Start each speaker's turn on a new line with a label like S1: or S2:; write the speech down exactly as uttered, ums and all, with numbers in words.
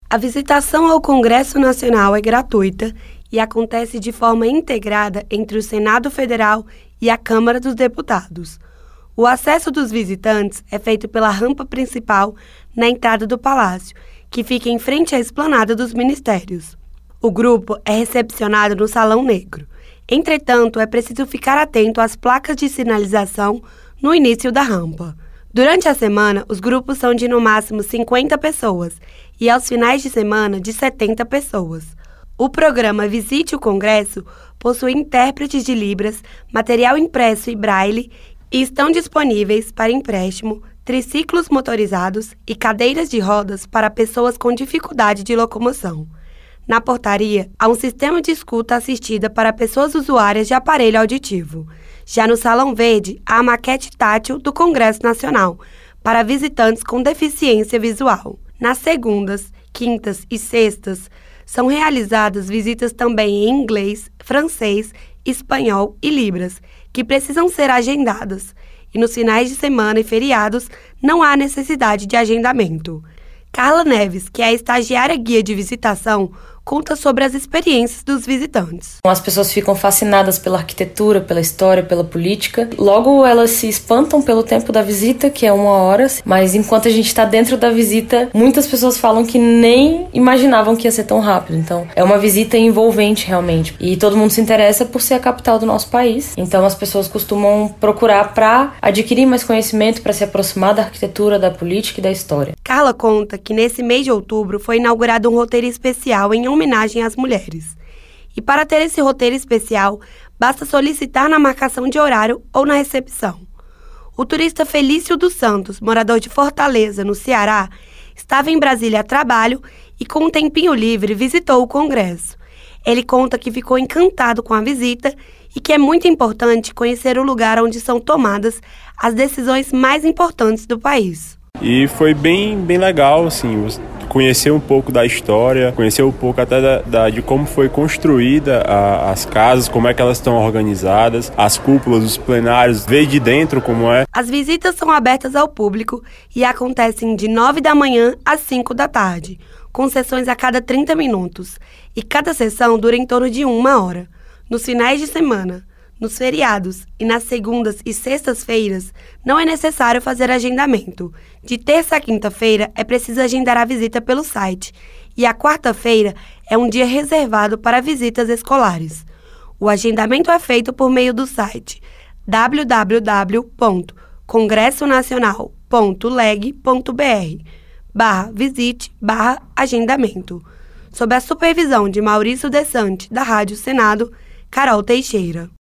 S1: A visitação ao Congresso Nacional é gratuita e acontece de forma integrada entre o Senado Federal e a Câmara dos Deputados. O acesso dos visitantes é feito pela rampa principal na entrada do palácio, que fica em frente à esplanada dos ministérios. O grupo é recepcionado no Salão Negro. Entretanto, é preciso ficar atento às placas de sinalização no início da rampa. Durante a semana, os grupos são de no máximo cinquenta pessoas e aos finais de semana de setenta pessoas. O programa Visite o Congresso possui intérpretes de Libras, material impresso e braille e estão disponíveis para empréstimo triciclos motorizados e cadeiras de rodas para pessoas com dificuldade de locomoção. Na portaria, há um sistema de escuta assistida para pessoas usuárias de aparelho auditivo. Já no Salão Verde, há a maquete tátil do Congresso Nacional, para visitantes com deficiência visual. Nas segundas, quintas e sextas, são realizadas visitas também em inglês, francês, espanhol e libras, que precisam ser agendadas, e nos finais de semana e feriados não há necessidade de agendamento. Carla Neves, que é a estagiária guia de visitação, conta sobre as experiências dos visitantes.
S2: As pessoas ficam fascinadas pela arquitetura, pela história, pela política. Logo, elas se espantam pelo tempo da visita, que é uma hora, mas enquanto a gente está dentro da visita, muitas pessoas falam que nem imaginavam que ia ser tão rápido. Então, é uma visita envolvente, realmente. E todo mundo se interessa por ser a capital do nosso país. Então, as pessoas costumam procurar para adquirir mais conhecimento, para se aproximar da arquitetura, da política e da história.
S1: Carla conta que nesse mês de outubro foi inaugurado um roteiro especial em homenagem às mulheres. E para ter esse roteiro especial, basta solicitar na marcação de horário ou na recepção. O turista Felício dos Santos, morador de Fortaleza, no Ceará, estava em Brasília a trabalho e com um tempinho livre visitou o Congresso. Ele conta que ficou encantado com a visita e que é muito importante conhecer o lugar onde são tomadas as decisões mais importantes do país.
S3: E foi bem, bem legal, assim, conhecer um pouco da história, conhecer um pouco até da, da, de como foi construída a, as casas, como é que elas estão organizadas, as cúpulas, os plenários, ver de dentro como é.
S1: As visitas são abertas ao público e acontecem de nove da manhã às cinco da tarde, com sessões a cada trinta minutos, e cada sessão dura em torno de uma hora. Nos finais de semana, nos feriados e nas segundas e sextas-feiras, não é necessário fazer agendamento. De terça a quinta-feira é preciso agendar a visita pelo site e a quarta-feira é um dia reservado para visitas escolares. O agendamento é feito por meio do site w w w ponto congresso nacional ponto leg ponto b r barra visite barra agendamento. Sob a supervisão de Maurício Desante, da Rádio Senado, Carol Teixeira.